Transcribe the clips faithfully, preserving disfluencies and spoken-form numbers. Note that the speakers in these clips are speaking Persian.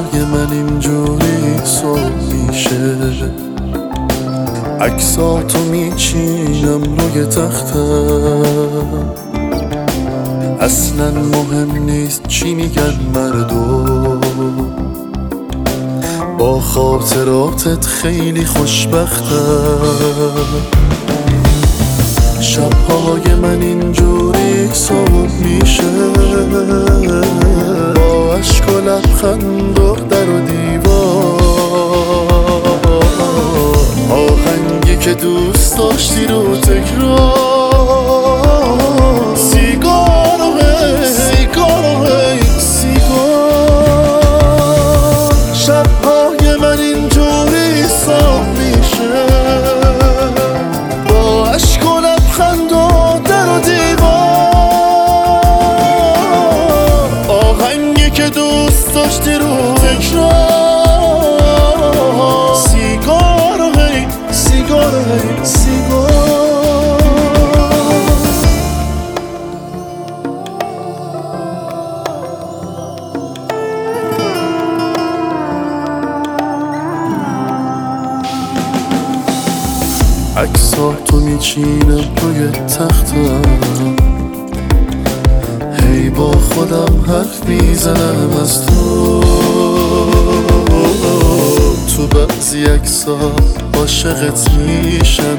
شبهای من اینجوری صبح میشه، عکساتو میچینم روی تختم، اصلا مهم نیست چی میگن مردم، با خاطراتت خیلی خوشبختم. شبهای من اینجوری صبح میشه، با عشق و لبخند و در و دیوار، آهنگی که دوست داشتی رو تکرار، سیگار و هی سیگار و هی سیگار. شبهای من اینجوری صبح میشه، با عشق و لبخند و در و دیوار، آهنگی که دوست داشتی رو تکرار، سیگار و هی سیگار و هی سیگار. عکساتو میچینم روی تختم، هی با خودم حرف میزنم از تو. تو بعضی عکسا عاشقت میشم،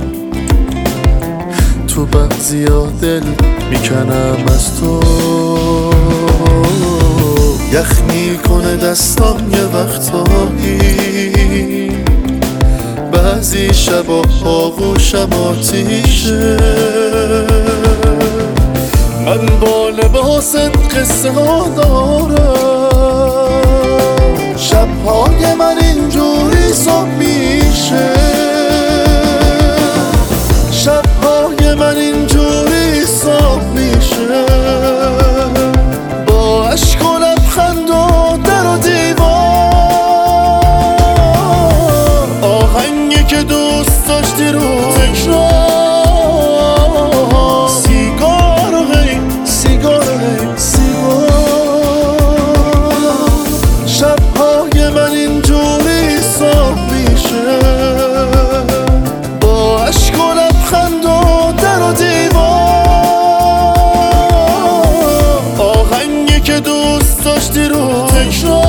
تو بعضی ها دل میکنم از تو. یخ میکنه دستام یه وقتایی، بعضی شبا آغوشم آتیشه، من با لباست قصه ها دارم. شبهای من اینجوری صبح میشه، شبهای من اینجوری صبح میشه، با عشق و لبخند و در و دیوار، آهنگی که دوست داشتی رو تکرار، سیگار و هی سیگار و هی سیگار. شبهای من اینجوری صبح میشه، با عشق و لبخند و در و دیوار، آهنگی که دوست داشتی رو تکرار.